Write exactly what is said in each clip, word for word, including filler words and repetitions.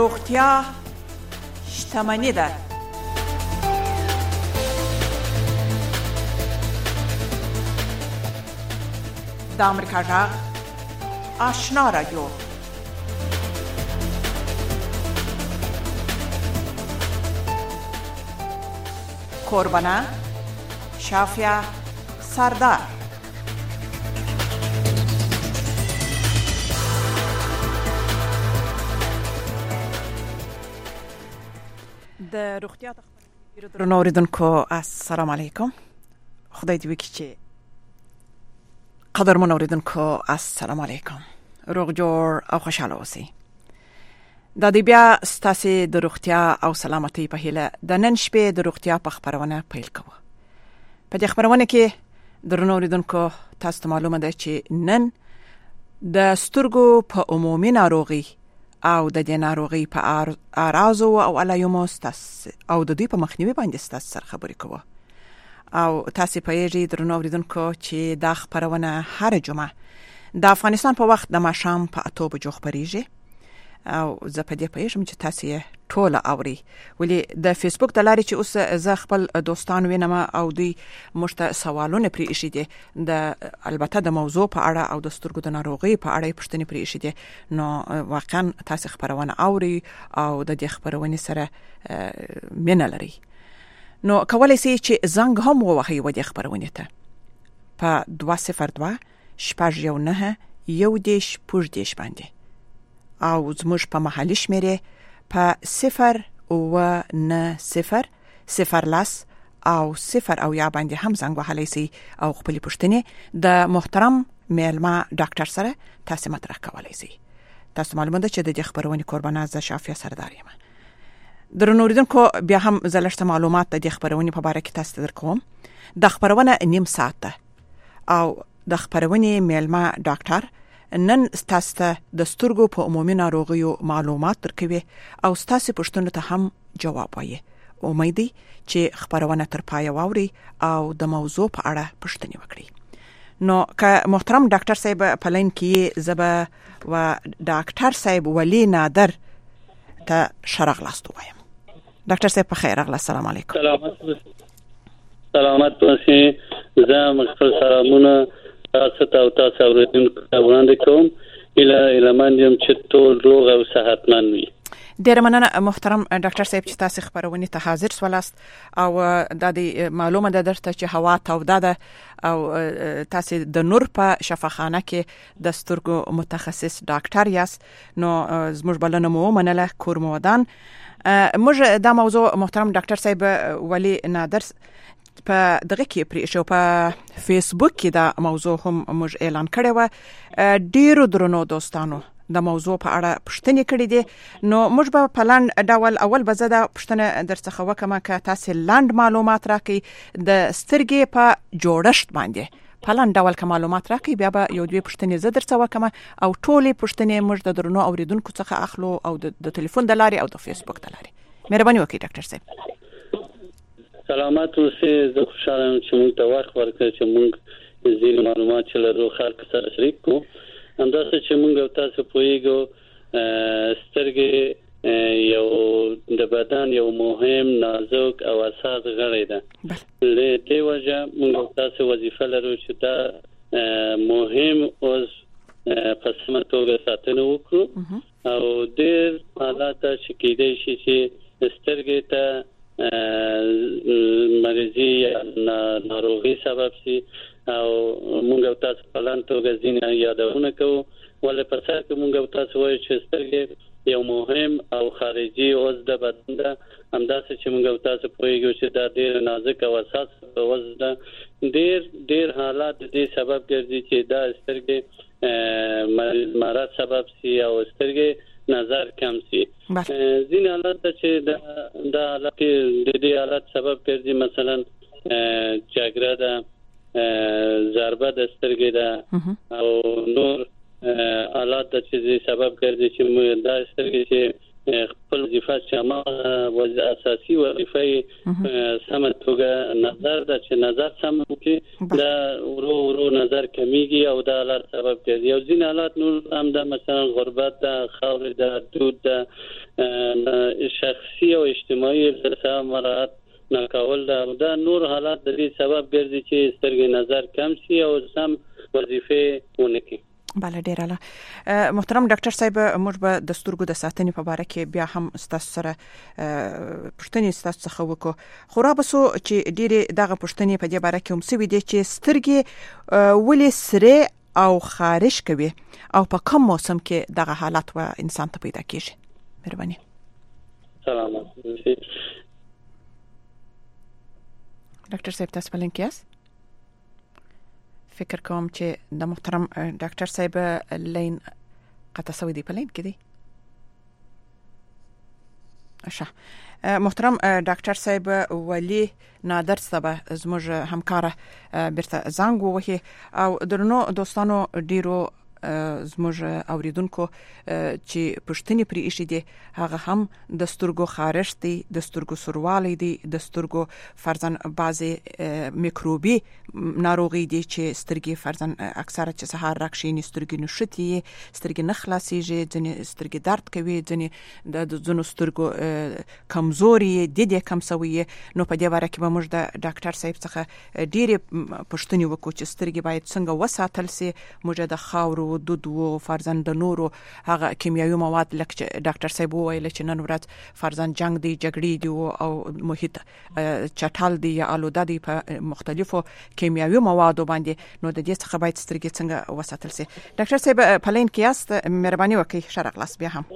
روغتیا شتمني ده. د امریکا غږ آشنا رادیو. کوربانه شافیا سردار. د روغتیا تخبر درنو اوریدونکو السلام علیکم. خدای دې وکړي چې قدرمن اوریدونکو السلام علیکم، روغ جوړ او خوشاله اوسئ. د دې بیا ستاسو د روغتیا او سلامتۍ په هیله د نن شپې د روغتیا په خبرونه پیل کوو. په دې خبرونه کې درنو اوریدونکو تاسو ته معلومه ده چې نن د سترګو په عمومي ناروغي او د دې ناروغي په اعراض او علایمو او د دوی په مخنیوي باندې ستاسو سره خبرې کوو. او تاسو په یوه درنو اوریدونکو چې دا خبرونه هر جمعه د افغانستان په وخت د ماښام په اته بجو خبريږي. او زه په دې پېژم چې تاسو یې ټول اوري، ولی د فیسبوک د لارې چې اوس زه خپل دوستان وینم او دوی مشته سوالونه پرې ایښي دي، د البته د موضوع په اړه او د سترګو د ناروغي په اړه پوښتنې پرې ایښي دي. نو واقعا تاسو خبرونه اوري او د دې خبرونې سره مینه لري. نو کولای شئ چې زنګ هم ووهئ و دې خبرونې ته په دوه صفر دوه شپږ یو نه یو دېرش شپږ دېرش باندې، او زموږ په محلي شمیرې په صفر اوه نه صفر صفر لس او صفر او یا باندې هم زنګ وهلی شئ او خپلې پوښتنې د محترم میلمه ډاکټر سره تاسو مطرح کولی شئ. تاسو معلومه ده چې د دې خبرونې کوربانه زه شافیا سردار یم. درنو اوریدونکو بیا هم زه لږ معلومات د دې خبرونې په باره کې تاسو ته درکوم. د خبرونه نیم ساعت ده او د خبرونې میلمه ډاکټر نن تاسو ته د سترګو په عمومي ناروغیو معلومات درکوي او تاسو پوښتنو ته هم جواب وایي. امید دی چې خبرونه تر پای واوري او د موضوع په اړه پوښتنې وکړي. نو که محترم ډاکټر صاحب په لاین کې زبا و ډاکټر صاحب ولی نادر ته شرغ لاستو وایم. ډاکټر صاحب په خیر راغله. السلام علیکم. سلامات سلامات اوسئ. زه مخفل سلامونه تاسو ته او تاسو اوریدونکو ته وړاندې کوم. اله الهمن یم چې ټول روغ او صحتمند وي. ډېر مننه محترم ډاکټر صاحب چې تاسو خبرونه ته حاضر سوالاست او د دې معلومه ده درته چې هوا توده ده او تاسو د نور په شفاخانه کې د سترګو متخصص ډاکټر یاست. نو زموږ بلنه مو منله کورمودان. موږ دا موضوع محترم ډاکټر صاحب ولی نادر په دغه کې پرې شو په فیسبوک کې دا موضوع هم موږ اعلان کړی و. ډیرو درنو دوستانو د موضوع په اړه پوښتنې کړې دي. نو موږ به په لاند ډول اول به زه دا پوښتنه درڅخه وکړم که تاسو لاند معلومات راکړئ د سترګې په جوړښت باندې په لاند ډول که معلومات راکړئ، بیا به یو دوی پوښتنې زه درڅه وکړم او ټولې پوښتنې موږ د درنو اوریدونکو څخه اخلو او د ټلیفون د لارې او د فیسبوک د لارې. مهرباني وکړئ ډاکټر صاحب. سلامات اوسئ. زه خوشاله یم چې موږ ته وخت ورکړئ چې موږ ځینې معلومات چې لرو خلکو سره شریک کړو. همداسې چې موږ او تاسو پوهیږو سترګې یو د بدن یو مهم نازک او اساس غړی ده. له دې وجه موږ او تاسو وظیفه لرو چې دا مهم اوس په سمه توګه ساتنه وکړو او ډېر حالات چې کېدای شي چې سترګې ته مریضي یا ناروغي سبب شي او موږ او تاسو په لاندې توګه ځینې یادونه کوو. ولې په سر کې موږ او تاسو وایو چې سترګې یو مهم او خارجي عضو د بدن ده. همداسې چې موږ او تاسو پوهیږو چې دا ډېر نازک او حساس عضو ده. ډېر ډېر حالات د دې سبب ګرځي چې دا سترګې مرض سبب شي او سترګې نظر کم شي. ځینې حالات چې دا حالات د دې حالات سبب ګرځي، مثلا جګړه ده، ضربه د سترګې ده او نور حالات چې سبب ګرځي چې دا سترګې چې خپل وظیفه چې ما اساسي وظیفه سم توګه نظر د چې نظر سم کې دا ورو ورو نظر کمیږي او دا حالات سبب ګرځي. او ځین حالات نور هم د مثلا غربت د خاور د دود د شخصي او اجتماعي ارتباط مراعات ناکول دا نور حالات د دې سبب ګرځي چې سترګې نظر کم شي او سم وظیفه ونه کوي. بله ډیر اعلی. محترم ډاکټر صاحب موږ به د سترګو د ساتنې په اړه کې بیا هم تاسو سره پوښتنې تاسو څخه وکړو. خو را بسو چې ډیره دغه پوښتنې په دې اړه کې هم څه وي دي چې سترګې ولې سره او خارش کوي او په کوم موسم کې دغه حالت و انسان ته پیدا کیږي؟ مهرباني. سلام. ډاکټر صاحب تاسو بلنګ کیاست؟ فکر کوم چې د محترم ډاکټر صاحب لین قطع شوی دی په لین کې دی. اشه محترم ډاکټر صاحب ولی نادر صاحب زموږ همکار برته زنګ ووهي او درنو دوستانو ډیرو زموږ اوریدونکو چې پښتني پرې ایشي دي هغه هم د سترګو خارش دي د سترګو سوروالی دي د سترګو فرزن بعضي میکروبي ناروغي دي چې سترګې فرزن اکثره چې سهار راکشي سترګې نشټي سترګې نه خلاصيږي ځنې سترګې درد کوي ځنې د ځنو سترګو کمزوري دي د کم سوي. نو په دې واره کې به موږ د ډاکټر صاحب څخه ډېری پښتني وکړو چې سترګې باید څنګه وساتل سي. موږ د خاورو دود و فرزن د نورو هغه کیمیاوي مواد لکه ډاکټر صاحب وویل چې نن ورځ فرزن جنگ دی جګړې دی او محیط چټال دی یا آلوده دی په مختلفو کیمیاوي موادو باندې. نو د دې څخه باید سترګې څنګه وساتل سي؟ ډاکټر صاحب په لین کې یاست، مهرباني وکړئ شرق لاس بیا هم.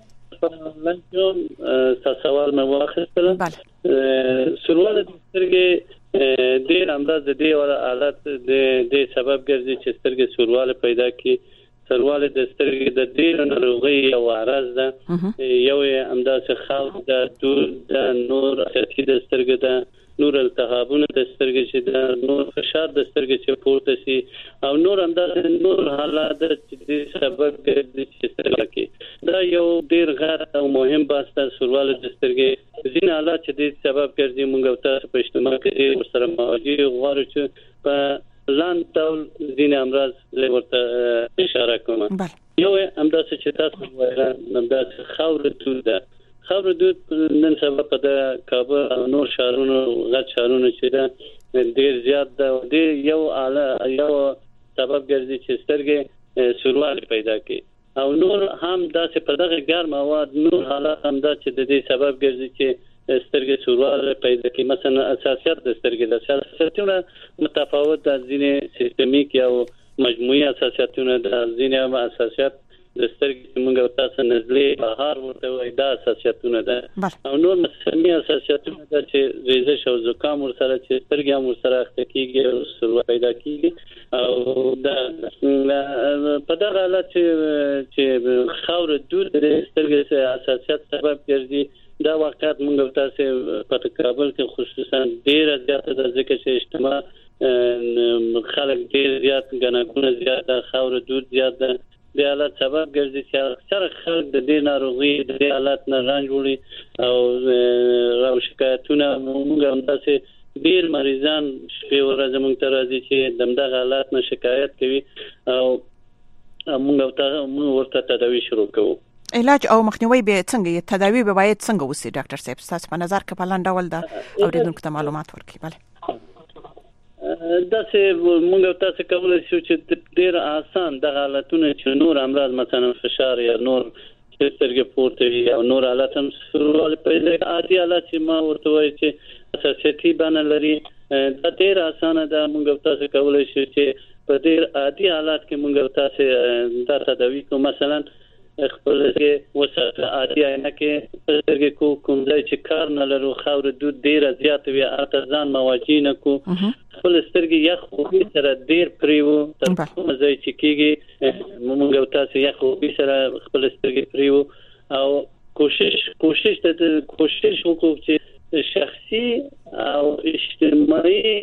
من کوم سوال مې واخیستل. بله. سوال د سترګې ډیر انداز د دې ولا حالت د دې سبب ګرځي چې سترګې سورواله پیدا کی. سورواله د سترګې د ډیر ناروغي او عرض ده یو انداز خاص د دود د نور اساسي د سترګې د نور التهابونه د سترګې چې د نور فشار د سترګې چې پورته سي او نور انداز نور حالات چې د سبب ګرځي چې سترګې کې دا یو ډیر غیر او مهم بحث د سورواله د سترګې ځین حالات چې د سبب ګرځي موږ تاسو په اجتماع کې سره مواجه غواړو چې په لاند ډول ځین امراض ورته اشاره کوم. یو انداز چې تاسو وایي انداز خاور دود خاور دود نن سبا په د کابل او نور شهرونو غټ شهرونو چې دا ډیر زیات ده د یو اعلی یو سبب ګرځي چې سترګې سورواله پیدا کوي او نور هم داسې په دغه ګرم مواد نور حالات هم دا چې د دې سبب ګرځي چې سترګې سورواله پیدا کوي. مثلا اساسیات د سترګې د اساسیاتونه متفاوت د ځینې سیستمیک او مجموعي اساسیاتونه د ځینې اساسیات د سترګې موږ تاسو نزلې بهار ورته وای دا اساسیاتونه ده او نور مسمی اساسیاتونه ده چې ریزش او زکام ورسره چې سترګې هم ورسره اخته کیږي او سورواله پیدا کیږي او دا په دغه حالت چې خاور دود د سترګې اساسیات سبب ګرځي. دا واقعات موږ تاسو په کابل کې خصوصا ډیر زیات د ذکر چې اجتماع خلک ډیر زیات غنګونه زیات خاور دود زیات د حالت سبب ګرځي چې اکثر خلک د دې ناروغي د حالت نه رنج وړي او راو شکایتونه موږ هم تاسو ډیر مریضان شپې ورځ موږ ته راځي چې دمدغه حالت نه شکایت کوي او موږ ته ورته تداوی شروع کوو. علاج او مخنیوي به څنګه تداوی به باید څنګه وسی ډاکټر صاحب تاسو په نظر کې په لاندې ډول دا اوریدونکو ته معلومات ورکړي؟ بله دا چې موږ تاسو کولای شو چې ډیر آسان د حالتونو چې نور امراض مثلا فشار یا نور سترګې پورته وي او نور حالات هم سورواله پیدا عادي حالات چې ما ورته وایي چې اساسيتي بڼه لري دا ډیر آسان ده. موږ تاسو کولای شو چې په ډیر عادي حالات کې موږ تاسو دا تداوی کوو. مثلا خپل کې وسه عادي نه کې سترګې کو کوم ځای چې کار نه لرو خاور دود ډیر زیات وي اته ځان مواجه نه کو خپل سترګې یخ او سره ډیر پریو تر کوم ځای چې کېږي موږ تاسو یخ او سره خپل سترګې پریو او کوشش کوشش ته کوشش وکړو چې شخصي او اجتماعي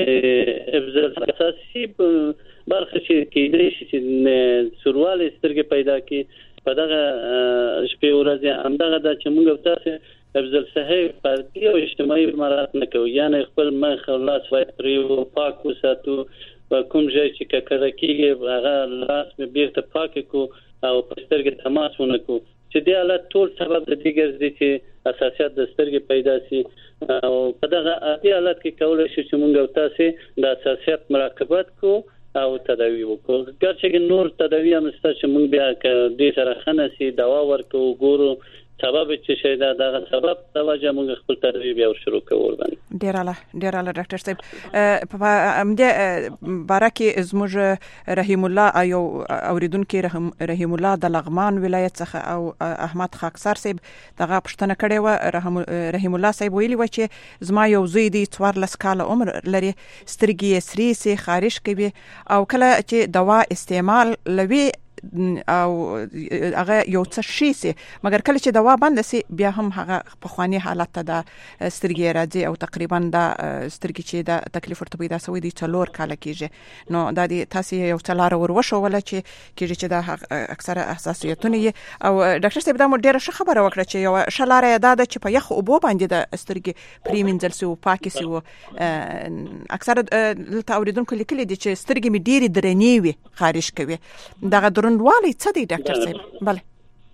افضل اساسي برخه چې کېږي چې سورواله سترګې پیدا کی په دغه شپې ورځې همدغه د چې موږ تاسو افضل صحیح فردي او اجتماعي مراعات نه کوو، یعنی خپل مخ او لاس باید پرې پاک وساتو، کوم ځای چې ککړه کېږي هغه لاس مې بیرته پاک کړو او په سترګې تماس ونه کړو، چې دې حالت ټول سبب د دې ګرځي چې اساسیات د سترګې پیدا شي. او په دغه دې حالت کې کولای شو چې موږ او تاسو د اساسیات مراقبت کوو او تداوی وکړو. ګرچې نور تداوی هم شته چې موږ بیا دې سره ښه نشي دوا ورکو ګورو سبب چې شي دا دغه سبب توجه موږ خپل تداوی بیا شروع کوو. ډیر اعلی ډیر اعلی ډاکټر صاحب په همدې باره کې زموږ رحیم الله ایو اوریدونکو رحیم الله د لغمان ولایت څخه او احمد خاکسار صاحب دغه پښتنه کړي و. رحیم الله صاحب ویلي و چې زما یو زوی دی څوارلس کاله عمر لري، سترګې سری سي خارش کوي او کله چې دوا استعمال لوي او هغه یو څه شي سي مګر کله چې دوا بند سي بیا هم هغه په خواني حالت ته د سترګې راځي او تقریبا د سترګې چې د تکلیف ورته پیدا شوی دی څلور کاله کېږي. نو د دې تاسو یو څلار ور وشو ولا چې کېږي چې د اکثره حساسیتونه او ډاکټر صاحب دا مو ډیره ښه خبره وکړه چې یو شلاره دا د چې په یخ اوبو باندې د سترګې پریمنځل سي او پاکي سي. اکثره دلته اوریدونکو لیکلي دي چې سترګې می ډیره درنې وي خارش کوي، دغه درنوالی څه دی ډاکټر صاحب؟ بله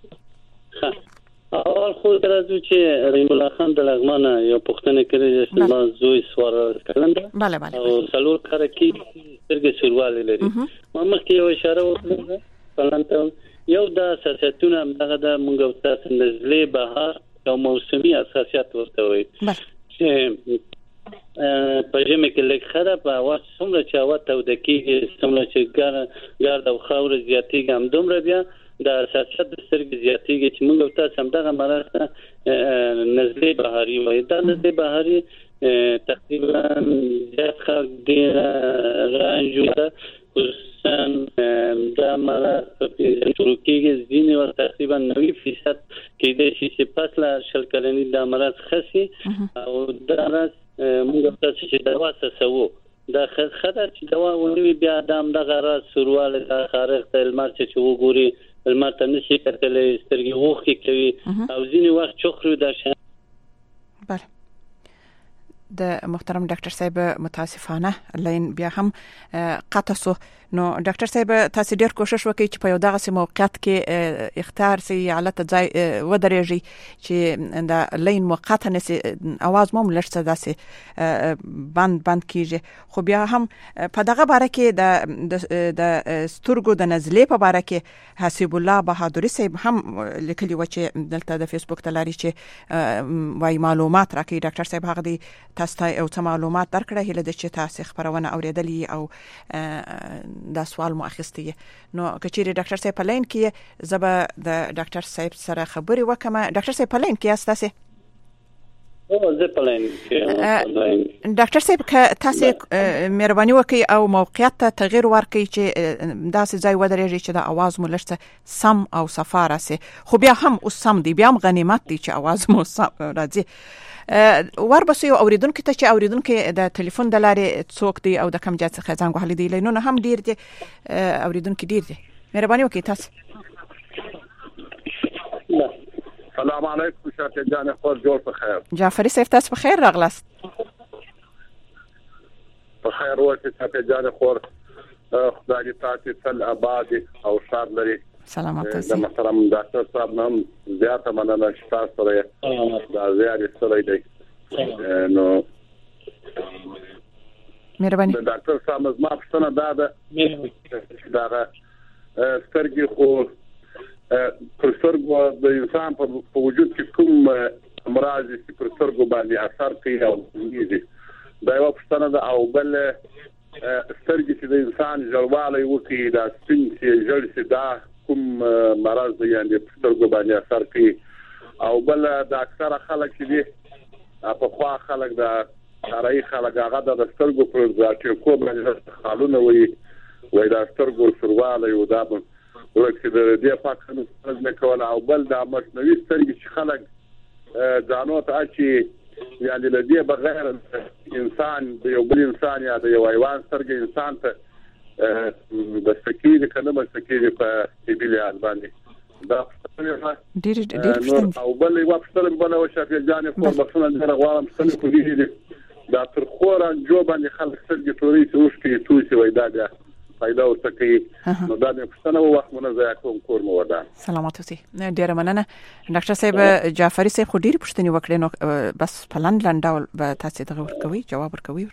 اول خو درځو چې رحیم الله خان د لغمان یو پښتنه کړی چې ما زوی سوار کړنده بله بله او څلور کار کې سترګې سوروالی لري. ما مخکې یو اشاره وکړه پلانته یو د اساسیتونه دغه د مونږ او تاسو نزلې بهار او موسمي اساسیات ورته وایي چې په ژمي کې لږ خره په هوا څومره چې هوا توده کېږي څومره چې ګرد او خاوره زیاتېږي همدومره بیا د اساسیات د سترګې زیاتېږي چې موږ او تاسو همدغه مرض ته نزلې بهاري وایي. دا نزلې بهاري تقریبا زیات خلک ډېره رنجو ده، خصوصا دا مرض په پنځه شروع کېږي، ځینې وخت تقریبا نوي فیصد کېدای شي چې پس له شل کلنۍ دا مرض ښه شي او دا مرض موږ تاسو چې دوا سسو دا خطر چې دوا ونوي بیا د همدغه راز سورواله د خارښ د لمر چې وګوري لمر ته نشي کتلی سترګې اوښکې کوي او ځینې وخت چخري دا شی. بله د محترم ډاکټر صاحب متاسفانه لین بیا هم قطع سو. نو ډاکټر صاحب تاسو ډیر کوشش وکړئ چې په یو دغه موقعیت کې اختیار سي حالت ځای ودرېږي چې د لین موقعیت نسي اواز مو ملشته داسې بند بند کیږي. خو بیا هم په دغه باره کې د د سترګو د نزلې په باره کې حسیب الله بهادری صاحب هم لیکلي و چې دلته د فیسبوک تلاري چې وايي معلومات راکړي. ډاکټر صاحب هغه دی تاسو ته او څه معلومات درکړه هله د چې تاسو خبرونه اوریدلې او دا سوال مو اخیستی. نو کچېری ډاکټر صاحب په لین کې زبا د ډاکټر صاحب سره خبري وکم. ډاکټر صاحب په لین کې استاسه او زه په لین کې ډاکټر صاحب که تاسو مهرباني وکړئ او موقعیت ته تغیر ورکړئ چې داسې ځای ودرېږي چې د اواز مو لږ سم او صفاره سي. خو بیا هم اوس سم دی، بیا هم غنیمت دی چې اواز مو راځي. وربسو یو اوریدونکو ته چې اوریدونکو د ټلیفون د لارې څوک دی او د کم ځای څخه زنګ وهلی دی لینونه هم ډیر دي، اوریدونکو ډیر دي. مهرباني وکړئ تاسو. السلام علیکم شاته جان خور جوړ په خیر. جعفری صاحب تاسو په خیر راغلاست. په خیر ورته شاته جان خور خدای دې تاسو تل آباد او شاد لري. سلامات اوسئ. د محترم ډاکټر صاحب نام زیاته مننه چې تاسو سره دا زیات سره دی. نو مهرباني ډاکټر صاحب زما پښتنه دا ده دا سترګې خو پر سترګو د انسان په وجود کې کوم امراض چې پر سترګو باندې اثر کوي او کیږي دا یو پښتنه ده. او بل سترګې چې د انسان ژړوالی وکړي دا سپین چې ژړ شي دا کوم مرض دی یعنی سترګو باندې اثر کوي. او بل د اکثره خلک چې دي په خوا خلک د راي خلک هغه د سترګو پر ځای کو باندې خالونه وي وای دا سترګو سرواله یو دا ورکه د دې پاکانو څنګه کول. او بل د مصنوعي سترګې چې خلک ځانو ته چې یعنی د دې بغیر انسان د یو بل انسان یا د یو حیوان سترګې انسان ته د سکیری کنه مستکیری په سیبیل باندې دا ډېر ډېر پښتني او بل یو پښتني بل او شافي جان خو بخښنه نه غواړم پښتني خو دي دا تر خورا جو باندې خلک سترګې توري اوس کې توسي وای دا دا فائدہ ورته کوي نو دا د پښتنو وخت مونږ ځای کوم کور مو ودا سلامات اوسئ ډېر مننه ډاکټر صاحب جعفری صاحب خو ډېر پښتني وکړي نو بس پلان لانداول به تاسو ته ورکوي جواب ورکوي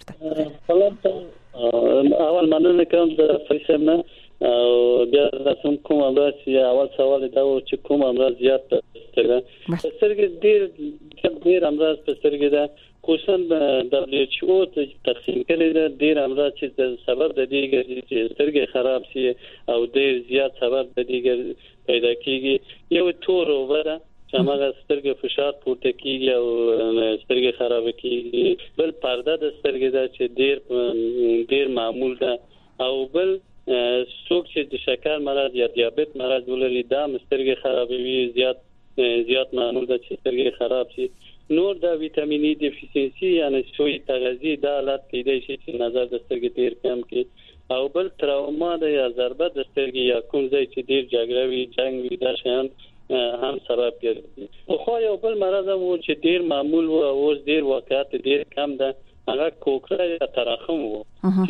ورته اول مننه کوم د فیصله او بیا تاسو کوم امراض یا اول سوال دا و چې کوم امراض زیات سترګه سترګې ډېر ډېر امراض سترګې ده کوشن د دبليو ایچ او ته تقسیم کړي ده ډېر امراض چې د سبب د دې چې سترګې خراب شي او ډېر زیات سبب د دې پیدا کیږي یو تور وره چې هغه سترګې فشار پورته کیږي او سترګې خراب کیږي بل پرده د سترګې ده چې ډېر ډېر معمول ده او بل څوک چې د شکر مرض یا دیابت مرض ولري دا سترګې خرابوي زیات زیات معمول ده چې سترګې خراب شي نور د ویټامین ای ډیفیشنسي یعنی سوی تغذیه د حالت پیدا شي چې نظر د سترګې ډیر کم کی او بل تراوما د یا ضربه د سترګې یا کوم ځای چې ډیر جګړه وي جنگ وي دا شیان هم سبب ګرځي خو یو بل مرض وو چې ډیر معمول وو او ډیر واقعیت ډیر کم ده هغه کوکړه یا تراخم وو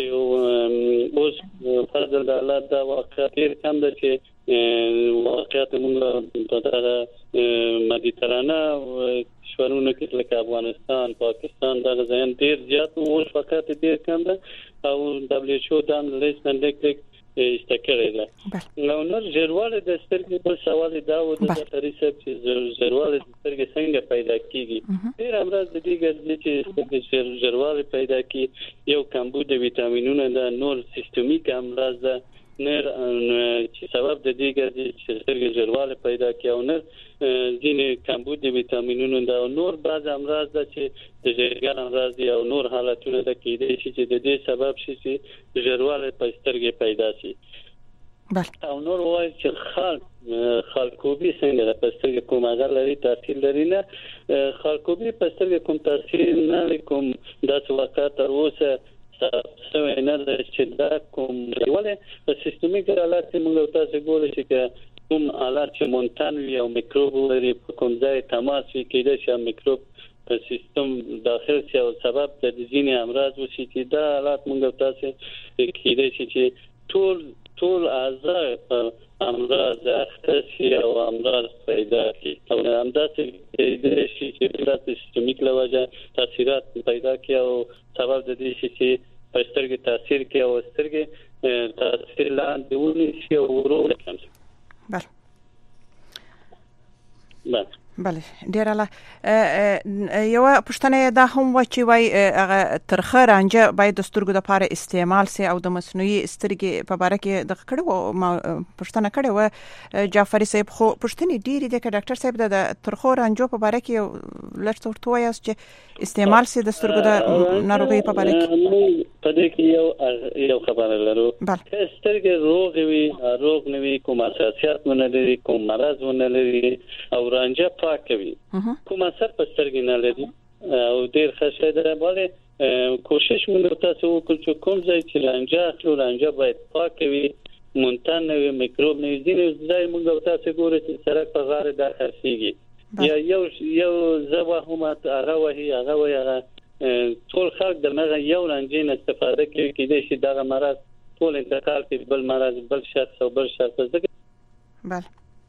چې اوس فضل د الله د واقعیت ډیر کم ده چې واقعیت موږ په دغه مدیترانه شورونه کې لکه افغانستان پاکستان دا ځین ډیر زیات اوس فقط ډیر کم ده او دبليو ایچ او دا لیست لیک استکړه ده نو نور جرواله د سترګې په سوال دا و د ریسپ چې جرواله د سترګې څنګه پیدا کیږي ډیر امراض د دې ګرځي چې سترګې جرواله پیدا کی یو کمبود د ویټامینونو د نور سیستمیک امراض ده نر چې سبب د دې ګرځي چې سترګې جرواله پیدا کی او نر ځینې کمبود د ویټامینونو د نور بعض امراض ده چې د جګر امراض او نور حالتونه د کېدې شي چې د دې سبب شي چې جرواله په سترګې پیدا شي او نور وایي چې خلق خلقوبي څنګه د پسترګې کوم هغه لري تاثیر لري نه خلقوبي پسترګې کوم تاثیر نه کوم د وخت تر اوسه سمه نه چې دا کوم ولې په سیستمیک حالت موږ تاسو ګورئ چې کوم حالت چې مونتان وي او میکروب لري په کوم ځای تماس وي کېدای شي میکروب په سیستم داخل شي او سبب د ځینې امراض وشي چې دا حالت موږ تاسو کېدای شي چې ټول ټول اعضاء امراض اختصي او امراض پیدا کی او همداسې کېدای شي چې د سیستمیک لوجه تاثیرات پیدا کی او سبب د دې شي چې په سترګې تاثیر کوي او سترګې تاثیر لاندې ونیسي او ورو کم شي بله بله بله ډیر الله یو پښتنه دا هم و چې وای هغه ترخه رانجه باید د سترګو لپاره استعمال سي او د مصنوعي سترګې په اړه کې د کړه پښتنه کړه و جعفری صاحب خو پښتني ډیر دي چې ډاکټر صاحب د ترخه رانجو په اړه کې لږ ورته وایي چې استعمال سي د سترګو د ناروغي په اړه کې په دې کې یو یو خبره لرو چې سترګې روغ وي روغ نه وي کوم اساسيات نه لري کوم مرض نه لري او رانجه کوي کوم اثر په سترګې نه لري او ډیر ښه ده بلې کوشش موږ تاسو وکړو چې کوم ځای چې رانجه اخلو رانجه باید پاک وي مونتان نه وي میکروب نه وي ځینې ځای موږ تاسو ګورئ چې سړک په غاړه دا خرڅېږي یا یو یو زبه هم هغه وهي هغه وهي هغه ټول خلک د هغه یو رانجې نه استفاده کوي کېدای شي دغه مرض ټول انتقال کوي بل مرض بل شخص او بل شخص بله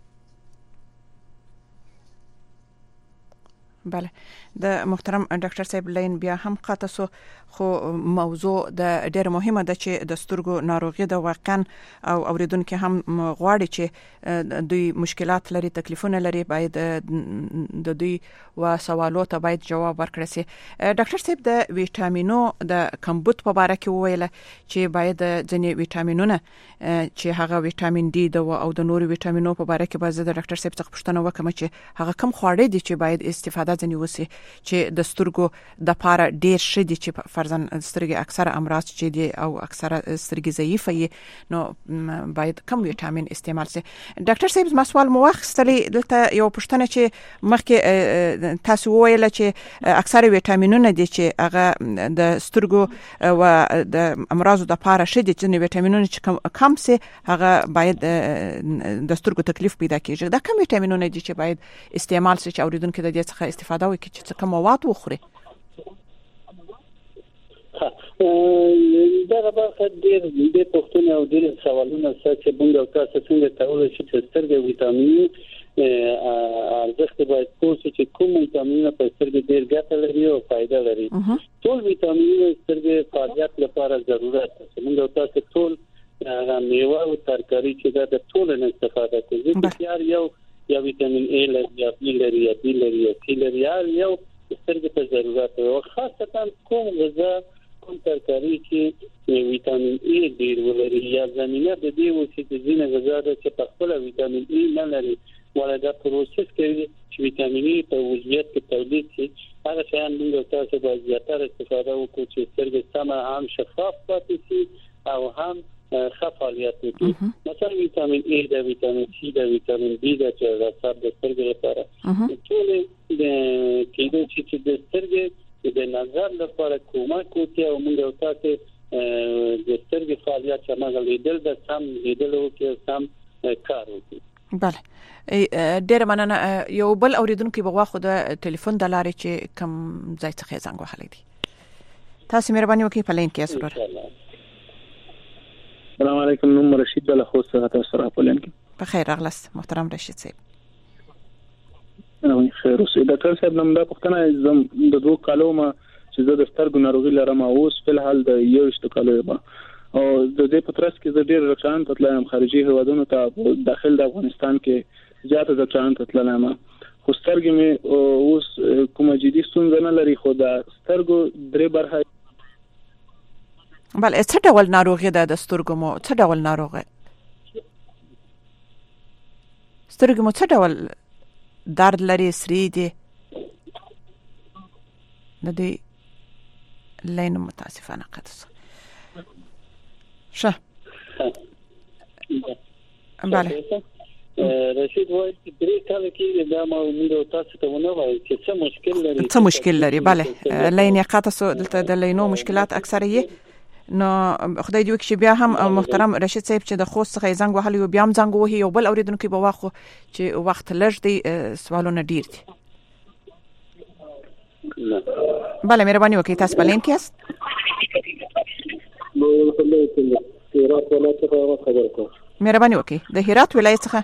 بله د محترم ډاکټر صاحب لین بیا هم قاطع سو خو موضوع د ډېر مهمه ده چې د سترګو ناروغي د واقعا او اوریدونکو هم غواړي چې دوی مشکلات لري تکلیفونه لري باید د دوی و سوالو ته باید جواب ورکړي سي ډاکټر صاحب د ویټامینو د کمبود په اړه کې ویل چې باید ځینې ویټامینونه چې هغه ویټامین ډي د او د نورو ویټامینو په اړه کې باید د ډاکټر صاحب څخه پوښتنه وکړم چې هغه کوم خواړه دي چې باید استفاده ځنی وسی چې د سترګو د پاره ډیر شدي چې فرضاً سترګې اکثره امراض چې دي او اکثره سترګې ضعیفه وي نو باید کم ویټامین استعمال شي. ډاکټر صاحب ما سوال مو واخیستلې دلته یو پوښتنه چې مخکې تاسو وویل چې اکثره ویټامینونه دي چې هغه د سترګو او د امراضو د پاره شدي چې ویټامینونه چې کم سي هغه باید د سترګو تکلیف پیدا کیږي. دا کوم ویټامینونه دي چې باید استعمال شي چې اوریدونکو د دې څخه استفاده وکړي چې کوم مواد وخوري؟ دا برخه ډېر د پښتون او د سوالونو چې موږ تاسو څنګه کولای شو چې سترګې ویټامین ارزښت باید پوه چې کوم ویټامینونه په سترګې ډېر ګټه لري او فائدہ لري. ټول ویټامینونه سترګې فعالیت لپاره ضرورت دي. موږ تاسو ټول هغه میوه او ترکاری چې دا د ټول نه استفاده کوي. چې یو یا ویټامین ای لري یا بی لري یا بی لري یا سی لري یو سترګې ته ضرورت دی. او خاصتا کوم غذا کوم ترکاری چې ویټامین ای ډیر ولري یا زمينه د دې و چې ځینې غذا د چې په خپل ویټامین ای نه لري ولدا پروسس کوي چې ویټامین ای په وضعیت کې تولید شي. هغه شیان موږ تاسو باید زیاتره استفاده وکړو چې سترګې سم هم شفاف پاتې شي او هم خفالیت وکړي. مثلا ویټامین ای د ویټامین سی د ویټامین بی د چې د سترګې لپاره ټول د کېدو چې د سترګې د نظر لپاره کومک کوي او موږ تاسو د سترګې فعالیت چې موږ لیدل د سم لیدلو کې سم کار وکړي. بله ډېر مننه. یو بل اوریدونکو به واخو د ټلیفون د لارې چې کوم ځای څخه زنګ وهلی دی. تاسو مهرباني وکړئ په لین کې اسره. السلام علیکم. نوم رشید بل خو څنګه تاسو په لین کې؟ په خیر راغلاست محترم رشید صاحب. نو خیر اوسې. ډاکټر صاحب نن دا پوښتنه زم د دوه کالو ما چې زه د سترګو ناروغي لرم او اوس په حال د یو شت کالو یم او د دې په ترڅ کې زه ډیر رقم ته تلم خارجي هوادونو ته داخل د افغانستان کې زیاته د رقم ته تلم خو سترګې مې اوس کومه جدي ستونزه نه لري خو د سترګو درې برخه. بله څه ډول ناروغي ده د سترګو مو؟ څه ډول ناروغي سترګو مو څه ډول درد لري؟ سری دي د دې لین متاسفانه قدس شه. بله رشید وایي چې درې کال کې دا ما موږ تاسو ته ونه وایي چې څه مشکل لري. څه مشکل لري؟ بله لین قطع سو دلته د لینو مشکلات اکثره یې نو خدای دې وکړي بیا هم محترم رشید صاحب چې د خوست څخه زنګ وهلی او بیا هم زنګ وهي یو بل اوریدونکو به واخو چې وخت لږ دی سوالونه ډیر دي. بله مهرباني وکړئ تاسو په لین کې یاست. مهرباني وکړئ د هرات ولایت څخه.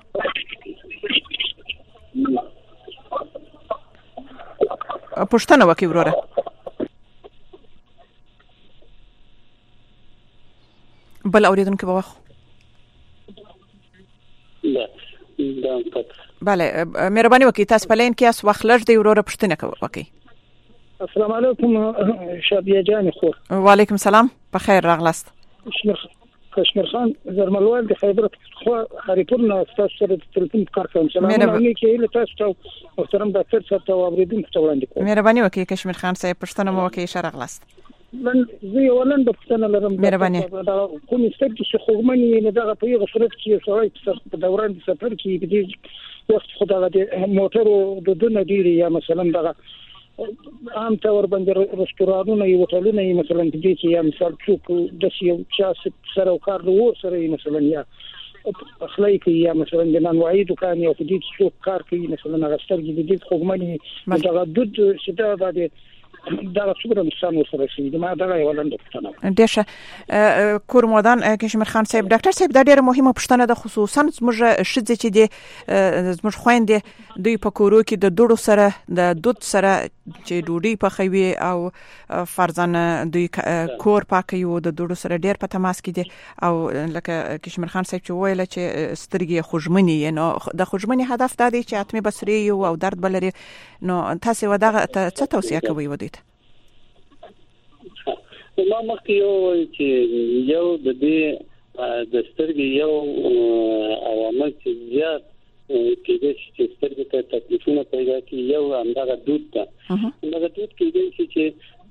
پوښتنه وکړئ وروره. بل اوریدونکو به واخو. بله مهرباني وکړئ تاسو په لین کې یاست وخت لږ دی وروره پوښتنه وکړئ. السلام علیکم شابیه جان خور. وعلیکم السلام په خیر راغلاست. کشمیر خان زرملوال د خیبر خو هریپور نه تاسو سره د تلیفون کار کوم. سلام علیکم له تاسو ته محترم ډاکټر صاحب ته اوریدونکو ته وړاندې کوم. مهرباني وکړئ کشمیر خان صاحب پوښتنه مو وکړئ ښه راغلاست. من زه ولن د پښتنه لرم. مهرباني. دا کوم سترګې چې خوګمنې نه دغه په یو صورت کې سړی په دوران د سفر کې په دې وخت خدای د موټر د دنه ډیری یا مثلا دغه عام تور باندې رستورانونه یو هوټلونه یې مثلا دې چې یا مثال څوک د یو چا سره کار ور سره مثلا یا اخلاقي کې یا مثلا د نانوایي دکان یو دې څوک کار کوي مثلا هغه سترګې دې خوګمنې دغه دود شته د دا څومره نقصان وسره شي د ما دغه ولند پښتنه ډېر کور مودان کشمیر خان صاحب. ډاکټر صاحب دا ډېره مهمه پښتنه ده خصوصا زموږ شذ چې دي زموږ خويندې دوی په کورو کې د دوړو سره د دود سره چې ډوډۍ پخوي او فرضاً دوی کور پاکي او د دوړو سره ډېر په تماس کې دي او لکه کشمیر خان صاحب چې ویل چې سترګې خوشمنې نو د خوشمنې هدف دا دی چې اتمه بصري او درد بلري نو تاسو ودغه څه توصيه کوي ودی؟ ما مخکې یو چې یو د دې د سترګې یو عوامل چې زیات کېدای شي چې سترګې ته تکلیفونه پیدا کړي. یو همدغه دود ده. همدغه دود کېدای شي چې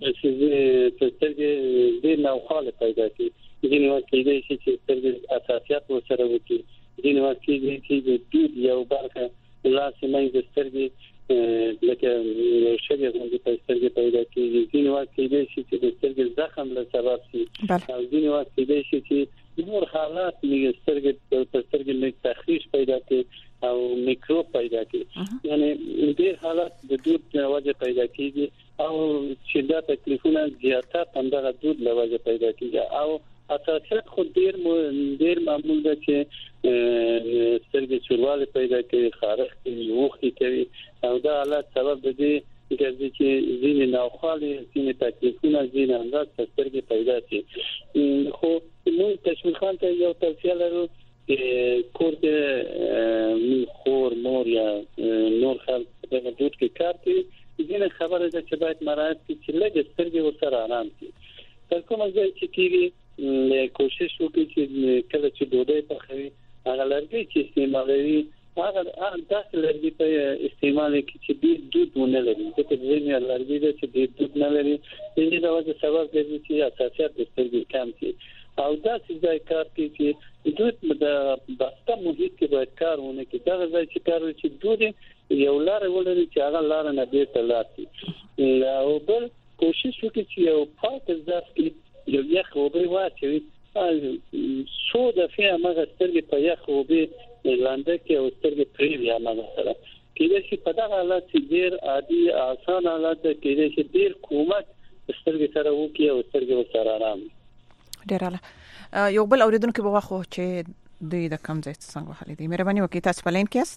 سترګې ډېر ناخواله پیدا کړي. ځینې وخت کېدای شي چې سترګې حساسیت ورسره وکړي. ځینې وخت کېدای شي چې دود یو برخه لاسې منځ سترګې لکه شګې غوندې په سترګې پیدا کېږي. ځینې وخت کېدای شي چې د سترګې زخم له سبب شي او ځینې وخت کېدای شي چې نور حالات لږ سترګې په سترګې لږ تخریش پیدا کړي او میکروب پیدا کړي. یعنی ډېر حالات د دود له وجې پیدا کېږي او چې دا تکلیفونه زیاتره همدغه دود له وجې پیدا کېږي او اساسات خو ډېر ډېر معمول ده چې سترګې چورواله پیدا کوي، خارښ کوي، وخت کوي او دا حالت سبب دی ګرځي چې ځینې ناخوالې، ځینې تکلیفونه، ځینې انداز سترګې پیدا شي. خو موږ تشویق خان ته یو توصیه لرو چې کور کې خور مور یا نور خلک دغه دود کې کار کوي. ځینې خبره ده چې باید مراعات کړي چې لږ سترګې ورسره آرام کړي. تر کومه ځای چې کېږي کوشش وکړي چې کله چې ډوډۍ پخوي هغه لرګي چې استعمالوي هغه داسې لرګي په استعمال کې چې ډېر دود ونه لري. ځکه ځینې لرګي چې ډېر دود نه لري دې د وجه سبب ګرځي چې اساسیات د سترګې کم شي او داسې ځای کار کوي چې دود د بسته محیط کې باید کار ونه کړي. دغه ځای چې کار وکړي چې دود یو لاره ولري چې هغه لاره نه بیرته لاړ شي. او بل کوشش وکړي چې یو پاک ظرف کې یو یخ اوبه واچوي. څو دفعه هغه سترګې په یخ اوبه لاندې کې او سترګې پرې یا هغه سره کېدای شي په دغه حالت چې ډېر عادي آسان حالت کېدای شي ډېر کومک سترګې سره وکړي او سترګې ورسره آرام. ډېر اعلی. یو بل اوریدونکو به واخو چې دوی د کم ځای څنګه وحلې دي. مهرباني وکړئ تاسو په لین کې یاست؟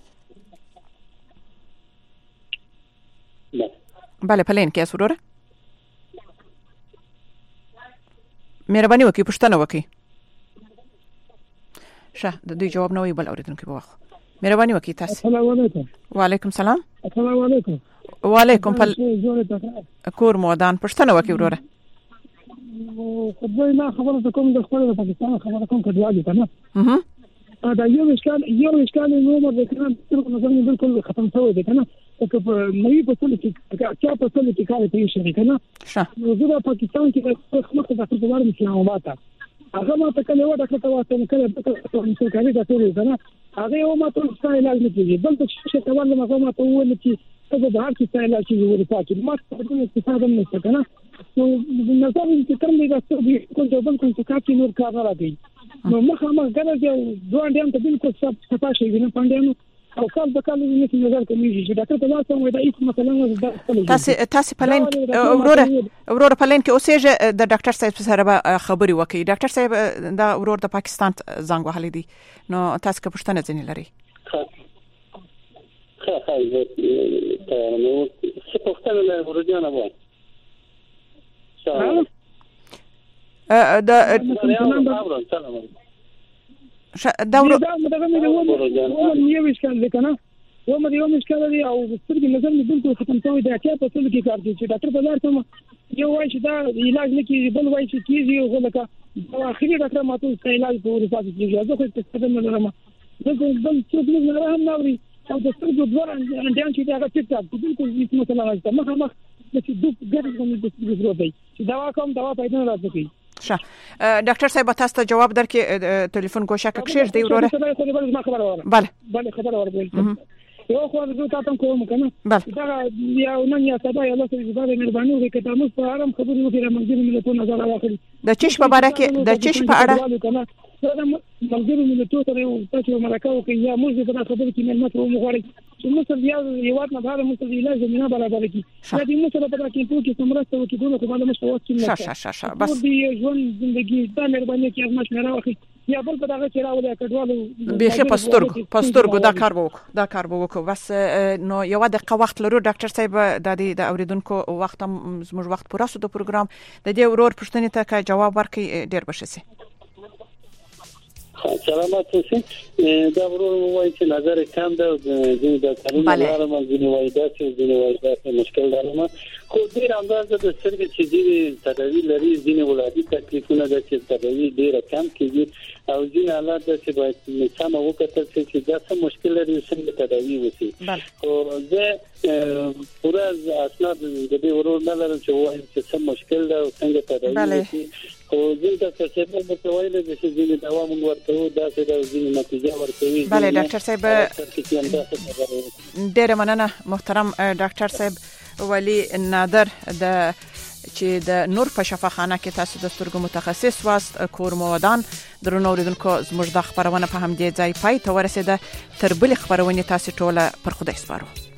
بله په لین کې یاست وروره. مهرباني وکړئ پوښتنه وکړئ. شه د دوی جواب نه وي بل اوریدونکو به واخو. مهرباني وکړئ تاسو. السلام علیکم. وعلیکم السلام. السلام علیکم. وعلیکم پل کور مودان پښتنه وکي وروره. خدای ما خبره کوم د خپل د پاکستان خبره کوم کډوالي کنه. اها. دا یو اشکال یو اشکال نو مر د کلام تر نظر بالکل ختم شوی دی کنه. که په نوې په څه کې چې په څه کې کار کوي شي کنه. نو زه په پاکستان کې د خپل د خپل اسلام آباد هغه ما ته کله وړه کړه واسه کله په څه کوي دا ټول کنه. هغه یو ما ته څه علاج نه کیږي بل څه څه کول ما ما ته ویل چې څه د هر څه علاج کیږي ورته چې ما څه کوم استفاده نه څه کنه. نو نظر چې کوم دی تاسو به کوم ډول کوم څه کوي نور کار نه راځي. نو مخه ما ګره چې دوه ډیم ته بالکل څه څه شي نه پاندې او کال به کال نه چې نظر کوي چې ډاکټر ته واسه وای دا هیڅ مثلا تاسو تاسو پلان وروره وروره پلان کې اوسېږي د ډاکټر صاحب سره به خبري وکړي. ډاکټر صاحب دا ورور د پاکستان زنګ وهلی دي نو تاسو که پوښتنه ځنې لري. ها ها ها ته نو څه پوښتنه لري ورجانه وای. ا د دا ورو دا دغه مې وو یو اشکال دی کنه. و مې یو اشکال دی او سترګې نظر مې بالکل ختم شوی دی. چې په څه کې کار کوي چې ډاکټر بازار ته یو وایي چې دا علاج نه کیږي بل وایي چې کیږي خو لکه اخري ډاکټر ماته څه علاج کوي تاسو کیږي زه خو څه څه نه لرم. زه بل څه نه راهم نوري او د سترګو دوه انډیان چې هغه ټیک ټاک بالکل هیڅ مثلا راځي مخه مخ چې دوه ګډ کوم د سترګو وروځي چې دوا کوم دوا پیدا نه راځي. شه ډاکټر صاحب تاسو ته جواب درکې ټلیفون کوشش کښې دی وروره. بله بله خبره ورغله یو خو زه تاسو کوم کنه دا یا نن یا سبا یا له څه زباله مهرباني وکړئ که تاسو په اړه خبرې وکړئ مګر ملتونو نظر راوړئ د چش په اړه کې د چش په اړه دا مګر ملتونو سره یو تاسو مرکه وکړئ یا موږ په خبرې کې ملمت وو غواړي چې موږ بیا یو وخت نه بهر موږ د علاج زمينه برابر کړي. دا دې موږ سره په کې کې سمرسته وکړو کومه کومه مشوره وکړي. شه شه شه بس دې ژوند ژوندۍ دا مهرباني کې ازمایښت نه راوخی یا بل په دغه چې راولې کډوالو به پسترګو پسترګو دا کار وکړو دا کار وکړو بس نو یو دقیقه وخت لرو ډاکټر صاحب د دې د اوریدونکو وخت زموږ وخت پوره سو د پروګرام د دې ورور پښتنې ته کا جواب ورکړي ډیر بشه سي. سلامات اوسئ. دا ورور وایي چې نظر کم ده ځینې د قانون لپاره ما ځینې وایي دا چې ځینې وایي دا مشکل لرم خو ډیر اندازه د سترګې چې ځینې تداوی لري ځینې ولادي تکلیفونه د چې تداوی ډیر کم کیږي او ځین حالات چې باید سم وکړل شي چې دا څه مشکل لري څنګه تداوی وشي. او زه پورا اسناد د دې ورور نه لرم چې وایم چې څه مشکل ده او څنګه تداوی وشي. او ځین ډاکټر صاحب په وایي چې ځین دوا موږ ورته دا څه د ځین نتیجه ورکوي. بله ډاکټر صاحب ډېر مننه محترم ډاکټر صاحب ولی نادر د چې د نور په شفاخانه کې تاسو د سترګو متخصص واست. کور مودان درنو اوریدونکو زموږ د خبرونه په هم دې ځای پای ته ورسېده. تر بل خبرونه تاسو ټوله پر خدای سپارو.